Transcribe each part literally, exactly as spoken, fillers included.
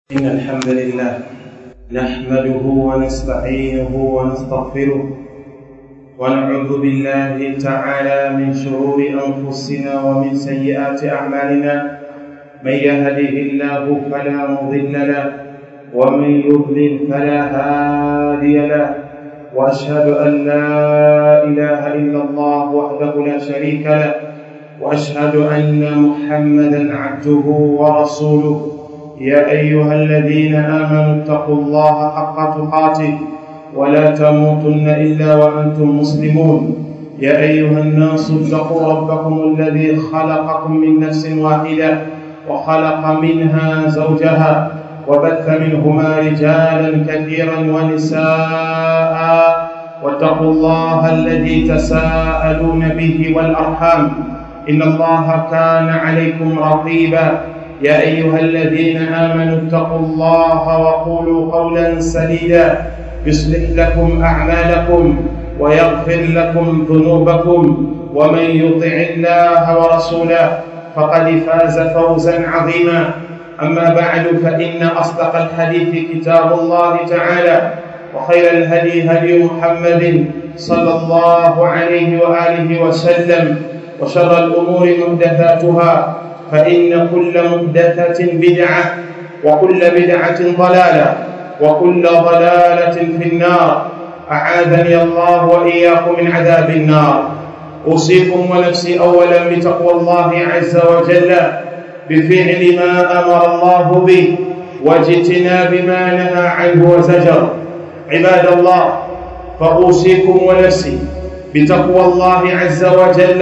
إن الحمد لله نحمده ونستعينه ونستغفره ونعوذ بالله تعالى من شرور أنفسنا ومن سيئات أعمالنا. من يهده الله فلا مضل له ومن يضلل فلا هادي له، وأشهد أن لا إله إلا الله وحده لا شريك له، وأشهد أن محمدا عبده ورسوله. يا أيها الذين آمنوا اتقوا الله حق تقاته ولا تموتن إلا وأنتم مسلمون. يا أيها الناس اتقوا ربكم الذي خلقكم من نفس واحدة وخلق منها زوجها وبث منهما رجالا كثيرا ونساء، واتقوا الله الذي تساءلون به والأرحام إن الله كان عليكم رقيبا. يا أيها الذين آمنوا اتقوا الله وقولوا قولا سديدا يصلح لكم أعمالكم ويغفر لكم ذنوبكم، ومن يطع الله ورسوله فقد فاز فوزا عظيما. أما بعد، فإن أصدق الحديث كتاب الله تعالى، وخير الهدي هدي محمد صلى الله عليه وآله وسلم، وشر الأمور محدثاتها، فإن كل محدثة بدعة وكل بدعة ضلالة وكل ضلالة في النار. أعاذني الله وإياكم من عذاب النار. أوصيكم ونفسي أولا بتقوى الله عز وجل بفعل ما أمر الله به واجتناب ما نهى عنه وزجر. عباد الله، فأوصيكم ونفسي بتقوى الله عز وجل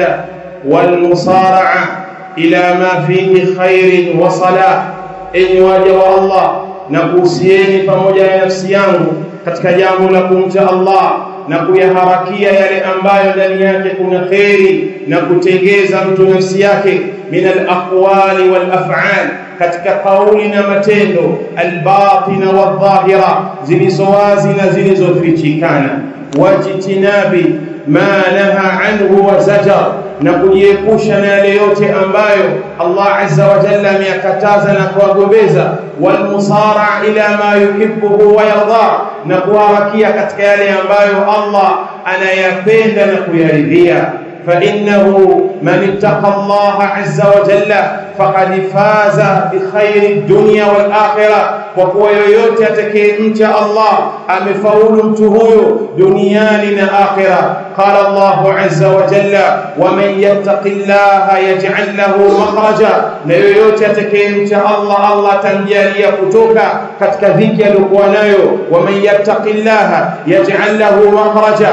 والمصارعة إلى ما فيه خير وصلاح. Enyi waja wa Allah, nakuhusieni pamoja na nafsi yangu katika jambo la kumcha Allah na kuyaharakia yale ambayo ndani yake kuna kheri na kutengeza mtu nafsi yake min al-aqwali wal-af'al, katika kauli na matendo, al-batina wal-dhahira, zilizowazi na zilizofichikana, wajitinabi ma naha anhu wa zajar, na kujiepusha na yale yote ambayo Allah azza wa jalla ameyakataza na kuwagombeza, wal musara ila ma yuhibbu wa yarda, na kuharakia katika yale ambayo Allah anayapenda na kuyaridhia. fa innahu man ittaqa Allah azza wa jalla faqad faza bi khairi dunya wal akhirah, kwa kuwa yoyote atakayemcha Allah amefaulu mtu huyo duniani na akhirah. قال الله عز وجل ومن يتق الله يجعل له مخرجا، na yoyote atakayemcha Allah, Allah tamjalia kutoka katika dhiki aliyokuwa nayo. ومن يتق الله يجعل له مخرجا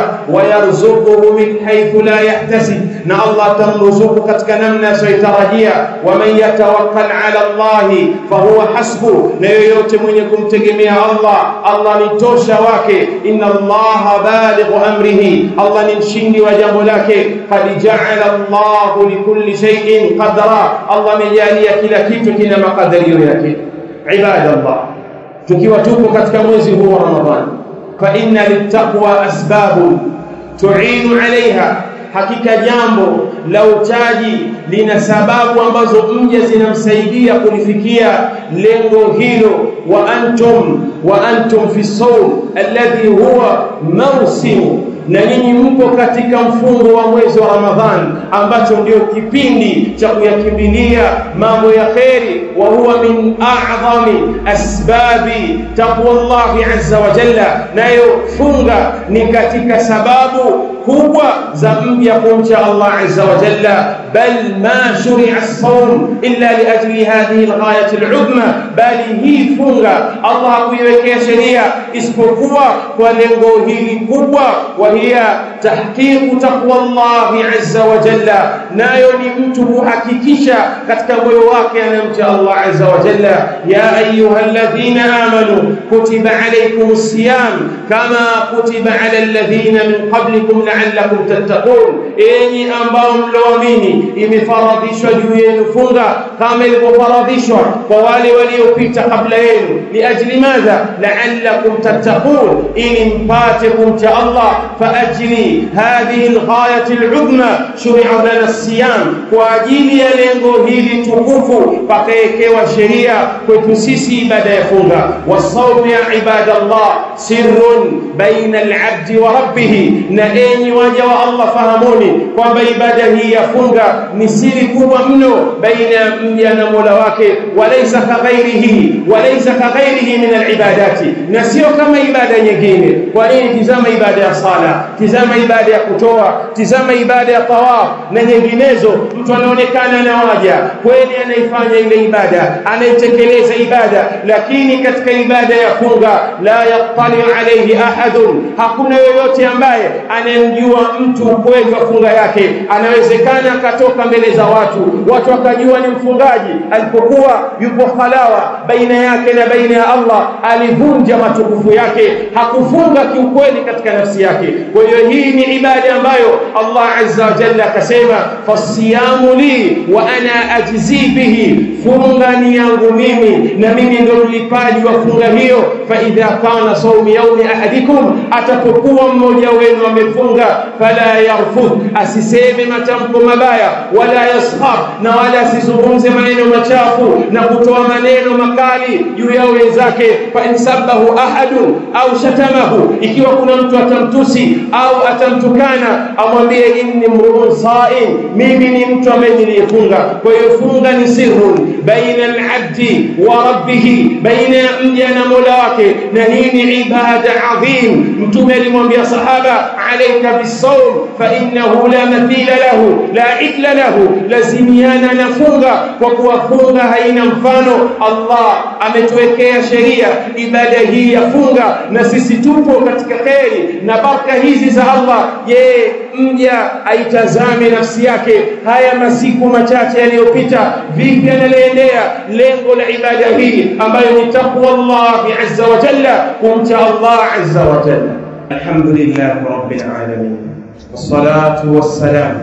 ويرزقه من حيث لا يحتسب, na Allah tamruzuku katika namna asiyotarajia. ومن يتوكل على الله فهو حسبه, na yoyote mwenye kumtegemea Allah, Allah ni tosha wake. inna Allah balighu amrihi, Allah ni mshindi wa jambo lake. qad ja'ala Allahu likulli shay'in qadra, Allah amejalia kila kitu kina makadirio yake. Ibadallah, tukiwa tuko katika mwezi huu wa Ramadhani, fa inna littaqwa asbabun tu'inu 'alayha, hakika jambo la uchaji lina sababu ambazo mja zinamsaidia kulifikia lengo hilo. wa antum wa antum fi sawm alladhi huwa mawsimu, na nyinyi mpo katika mfungo wa mwezi wa Ramadhani ambacho ndio kipindi cha kuyakimbilia mambo ya kheri. wa huwa min a'zami asbabi taqwallahi azza wa jalla, nayo funga ni katika sababu kubwa za mja kumcha Allah azza wa jalla. bal ma shuri'a as-sawm illa li ajli hadhihi al-ghayati al-'udma, bali hii funga Allah hakuiwekea sheria isipokuwa kwa lengo hili kubwa, wa hiya tahqiqu taqwallahi azza wa jalla, nayo ni mtu kuhakikisha katika moyo wake anamcha Allah azza wa jalla. ya ayyuhalladhina amanu kutiba alaykumus siyam kama kutiba alal ladhina min qablikum la'allakum tattaqun, enyi ambao mloamini imefaradhishwa juu yenu funga kama ilivyofaradhishwa kwa wale waliopita kabla yenu. Liajli madha? La'allakum tattaqun, ili mpate kumcha Allah. Fa ajli hadhihi alghayati al'udma shuri'a lana as-siyam, kwa ajili ya lengo hili tukufu pakaekewa sheria kwetu sisi ibada ya funga. Wasawm ya ibadallah sirrun baina al-'abdi wa rabbih, na enyi waja wa Allah fahamuni kwamba ibada hii ya funga ni siri kubwa mno baina ya mja na Mola wake. Walaysa kaghairihi walaysa kaghairihi min al-ibadati, na sio kama ibada nyingine. Kwa nini? Tizama ibada ya sala, tizama ibada ya kutoa, tizama ibada ya tawaf na nyinginezo. Mtu anaonekana na waja kweli anaifanya ile ibada, anaitekeleza ibada, lakini katika ibada ya funga la yaqtali alayhi ahadun, hakuna yoyote ambaye anayemjua mtu kweli wa funga yake. Anawezekana akatoka mbele za watu, watu wakajua ni mfungaji, alipokuwa yupo khalawa baina yake na baina ya Allah, alivunja matukufu yake, hakufunga kiukweli katika nafsi yake. Kwa hiyo hii ni ibada ambayo Allah azza wa jalla akasema fasiyamu li wa ana ajzi bihi, funga ni yangu mimi na mimi ndio mlipaji wa funga hiyo. Fa idha kana sawm yawmi ahadikum, atapokuwa mmoja wenu amefunga, fala yarfudh, asiseme matamko mabaya, wala yaskhab, na wala asizungumze maneno machafu na kutoa maneno makali juu ya wenzake. Fa insabahu ahadun au shatamahu, ikiwa kuna mtu atamtusi au atamtukana, amwambie inni mru'un sa'im, mimi ni mtu ambaye niliyefunga. Kwa hiyo funga ni sirrun baina al-'abdi wa rabbih, baina mja na Mola wake, na hii ni ibada adhim. Mtume alimwambia sahaba alayka bis-sawm fa innahu la mathila lahu la ithla lahu, lazimiana na funga kwa kuwa funga haina mfano. Allah ametuwekea sheria ibada hii ya funga, na sisi tupo katika kheri na baraka hizi za Allah. Je, mja aitazame nafsi yake haya masiku machache yaliyopita, vipi analiendea lengo la ibada hii ambayo ni taqwa Allah azza wa jalla, kumcha Allah azza wa jalla. Alhamdulillah rabbil alamin, wassalatu wassalamu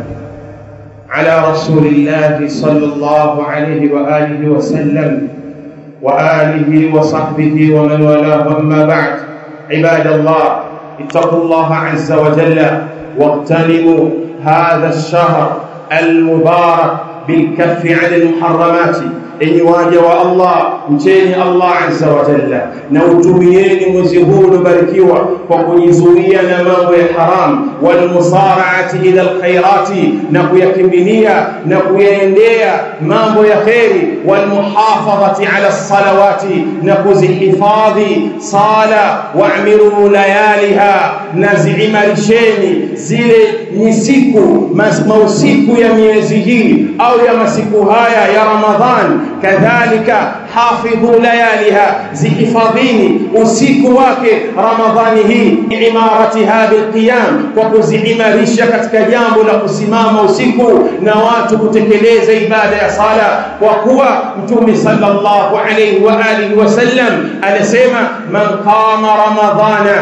ala rasulillah sallallahu alayhi wa alihi wa sallam wa alihi wa sahbihi wa man wala. Amma ba'd, ibadallah ittaqullaha azza wa jalla واغتنموا هذا الشهر المبارك بالكف عن المحرمات. Enyi waja wa Allah, mcheni Allah azza wa jalla na utumieni mwezi huu ubarikiwa kwa kujizuia na mambo ya haram, wal musara'ati ila alkhairati, na kuyakimbilia na kuyaendea mambo ya khairi, wal muhafadhati ala as-salawati, na kuzihifadhi sala, wa'miru layaliha, na ziimarisheni zile siku mausiku ya miezi hii au ya masiku haya ya Ramadhan. Kadhalika hafidhu layaliha, zihifadhini usiku wake Ramadhani hii, imaratiha bilqiyam, kwa kuziimarisha katika jambo la kusimama usiku na watu kutekeleza ibada ya sala. Kwa kuwa Mtume sallallahu alayhi wa alihi wasallam anasema man qama ramadhana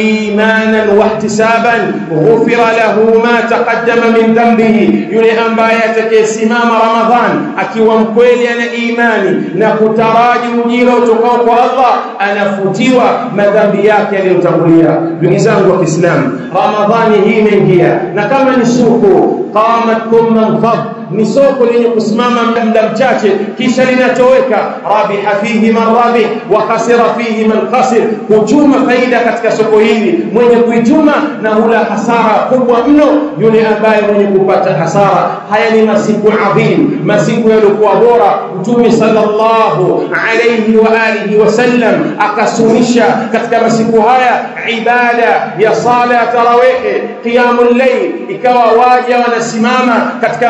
imanan wa ihtisaban ghufira lahu ma taqaddama min dhanbihi, yule ambaye atakayesimama Ramadhan akiwa mkweli ana imani na kutaraji ujira utokao kwa Allah, anafutiwa madhambi yake yaliyotangulia. Ndugu zangu wa Kiislamu, Ramadhani hii imeingia, na kama ni suku qamat thumma anfad, ni soko lenye kusimama muda mchache kisha linatoweka. Rabiha fihi man rabih wa khasira fihi man khasir, kuchuma faida katika soko hili mwenye kuichuma, na hula hasara kubwa mno yule ambaye mwenye kupata hasara. Haya ni masiku adhim, masiku yaliokuwa bora. Mtume sallallahu alayhi wa alihi wasallam akasunisha katika masiku haya ibada ya sala ya tarawih, qiyamul layl, ikawa waja wanasimama katika masiku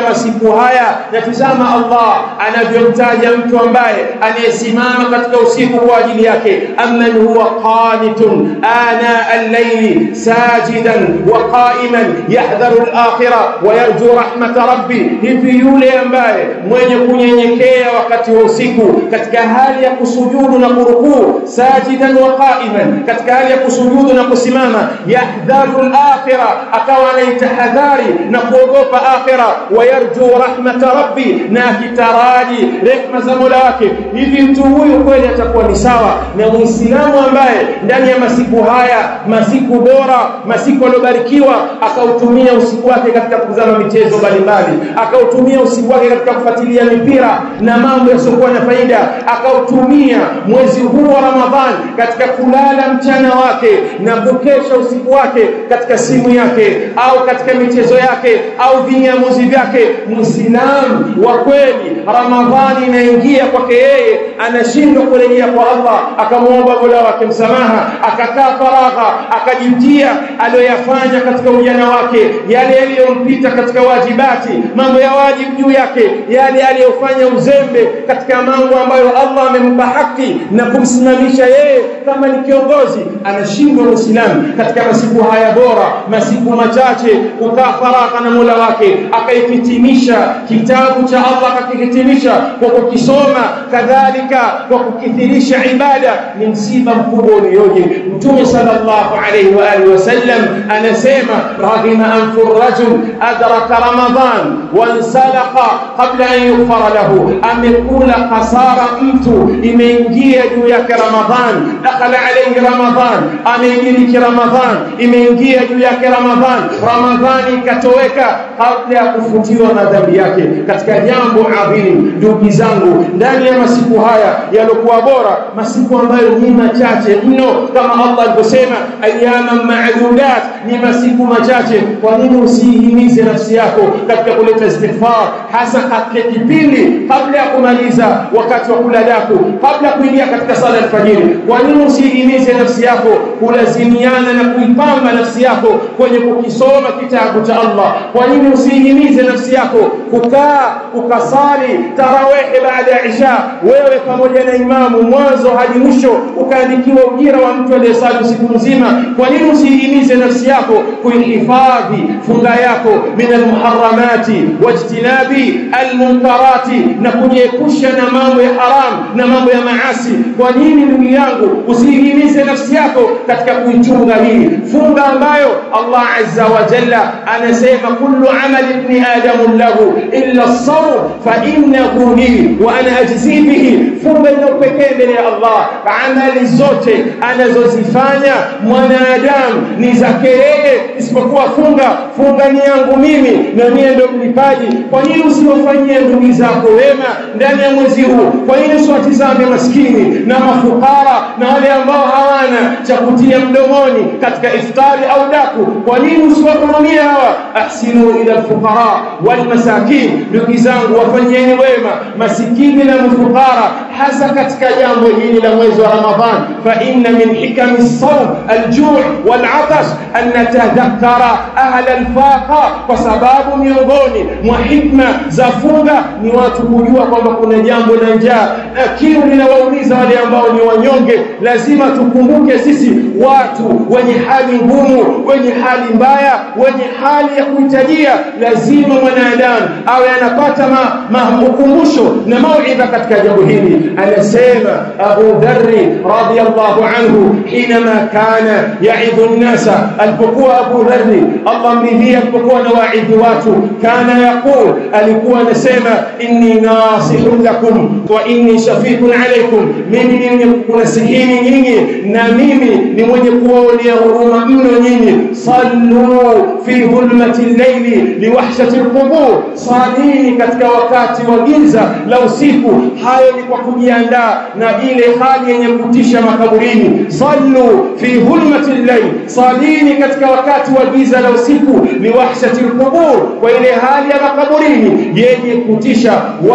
masiku haya, na tazama Allah anavyomtaja mtu ambaye anayesimama katika usiku kwa ajili yake, amman huwa qanitun ana al-layli sajidan wa qa'iman yahdharu al-akhirah wa yarju rahmat rabbi, hivi yule ambaye mwenye kunyenyekea wakati wa usiku katika hali ya kusujudu na kurukuu, sajidan wa qa'iman, katika hali ya kusujudu na kusimama, yahdharu al-akhirah, akawa anaitahadhari na kuogopa akhirah, wa yarju rahmat rabbi, na kitaraji rehema za Mola wake, hivi mtu huyu kweli atakuwa ni sawa na Muislamu ambaye ndani ya masiku haya, masiku bora, masiku aliyobarikiwa, akautumia usiku wake katika kutazama michezo mbalimbali, akautumia usiku wake katika kufuatilia mipira na mambo yasiokuwa na faida, akautumia mwezi huu wa Ramadhani katika kulala mchana wake na kukesha usiku wake katika simu yake au katika michezo yake au vinyamuzi vyake. Muislamu wa kweli, Ramadhani inaingia kwake yeye, anashindwa kurejea kwa Allah akamuomba Mola wake msamaha, akakaa faragha, akajitia aliyoyafanya katika ujana wake, yale yaliyompita katika wajibati, mambo ya wajibu juu yake, yale aliyofanya uzembe katika mambo ambayo Allah amempa haki na kumsimamisha yeye kama ni kiongozi. Anashindwa Muislamu katika masiku haya bora, masiku machache, kukaa faragha na Mola wake, akaifitimisha kitabu cha Allah, akakihitimisha kwa kukisoma, kadhalika kwa kukithirisha ibada. Ni msiba mkubwa ulioje. Mtume sallallahu alayhi wa alihi wasallam anasema, raghima anfu rajul adraka Ramadhan wa insalaqa qabla an yughfara lahu, amekula khasara mtu imeingia juu yake Ramadhan, dakhala alayhi Ramadhan, ameingia Ramadhan, imeingia juu yake Ramadhan, Ramadhani ikatoweka kabla ya kufutiwa madhambi yake. Katika jambo adhimu, ndugu zangu, ndani ya masiku haya yaliokuwa bora, masiku ambayo ni machache mno, kama Allah alivyosema, ayyaman ma'dudat, ni masiku machache. Kwa nini usihimize nafsi yako katika kuleta istighfar, hasa katika kipindi kabla ya kumaliza wakati wa kula daku, kabla kuingia katika sala alfajiri? Kwa nini usihimize nafsi yako kulazimiana na kuipamba nafsi yako kwenye kukisoma kitabu cha Allah? Kwa nini usihimize nafsi yako kukaa ukasali tarawih baada ya isha, wewe pamoja na imamu mwanzo hadi mwisho, ukaandikiwa ujira wa mtu aliyesali siku nzima? Kwa nini usihimize nafsi yako kuhifadhi funga yako min almuharramati wajtinabi almunkarati, na kujiepusha na mambo ya haram na mambo ya maasi? Kwa nini ndugu yangu usihimize nafsi yako katika kuichunga hii funga ambayo Allah azza wa jalla anasema, kullu amali ibn adam lahu illa as-sawm fa innahu li wa ana ajzi bihi. Funga ina pekee mbele ya Allah, amali zote anazozifanya mwanadamu ni zake yeye, isipokuwa funga. Funga ni yangu mimi na mimi ndio mlipaji. Kwa nini usiwafanyie ndugu zako wema ndani ya mwezi huu? Kwa nini usiwatizame maskini na mafukara na wale ambao hawana cha kutia mdomoni katika iftari au daku? Kwa nini usiwahurumie hawa? Ahsinu ila alfuqara wal masakin, ndugu zangu, wafanyieni wema masikini na mafukara, hasa katika jambo hili la mwezi wa Ramadhan. Fa inna min hikami as-sawm al-ju' wal-'atash an natadhakkara ahla al-faqa, kwa sababu miongoni mwa hikma za funga ni watu kujua kwamba kuna jambo la njaa na kiu linawaumiza wale ambao ni wanyonge. Lazima tukumbuke sisi watu wenye hali ngumu, wenye hali mbaya, wenye hali ya kuhitajia. Lazima mwanadamu awe anapata makumbusho na mauidha katika jambo hili. Anasema Abu Dharr radhiyallahu anhu, hinama kana ya'idhu an-nasa, alipokuwa Abu Dharr Allah mridhia, alipokuwa na waidhi watu, kana yaqul, alikuwa anasema, inni nasihun lakum wa inni shafiqun alaykum, mimi ni mwenye kunasihini nyinyi na mimi ni mwenye kuwaonea huruma mno nyinyi. Sallu fi dhulmati al-layli liwahshati al-qubur, salini katika wakati wa giza la usiku. Hayo ni kwa kujiandaa na ile hali yenye kutisha makaburini. Sallu fi dhulmati al-layl, salini katika wakati wa giza la usiku, liwahshati al-qubur, kwa ile hali ya makaburini yenye kutisha.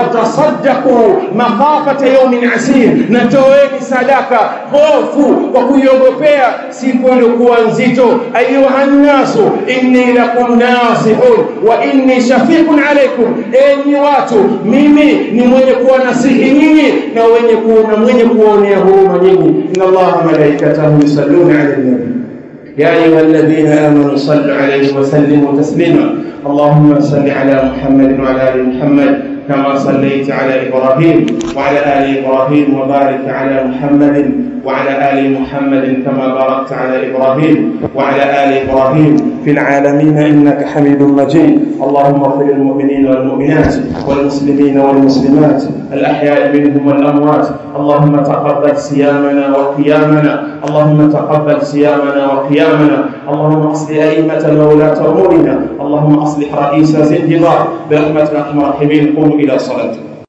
Watasaddaqu makhafata yawmin asir, na toeni sadaka hofu kwa kuiogopea siku iliyokuwa nzito. Ayuha nnasu inni lakum nasihun wa inni shafiqun alaykum, enyi watu, mimi ni mwenye kuwanasihi nyinyi na wenye kuona mwenye kuonea huruma nyinyi. Inna Allaha malaikatahu yusalluna ala nabi ya ayyuhalladhina amanu sallu alayhi wa sallimu taslima. Allahumma salli ala Muhammadin wa ala ali Muhammad كما صليت على إبراهيم وعلى آل إبراهيم وبارك على محمد وعلى آل محمد كما باركت على إبراهيم وعلى آل إبراهيم في العالمين إنك حميد مجيد. اللهم اغفر للمؤمنين والمؤمنات والمسلمين والمسلمات الأحياء منهم والأموات. اللهم تقبل صيامنا وقيامنا اللهم تقبل صيامنا وقيامنا اللهم اصلح أئمة وولاة أمورنا اللهم اصلح رئيس زنجبار برحمتك يا أرحم الراحمين. قوموا إلى صلاتكم.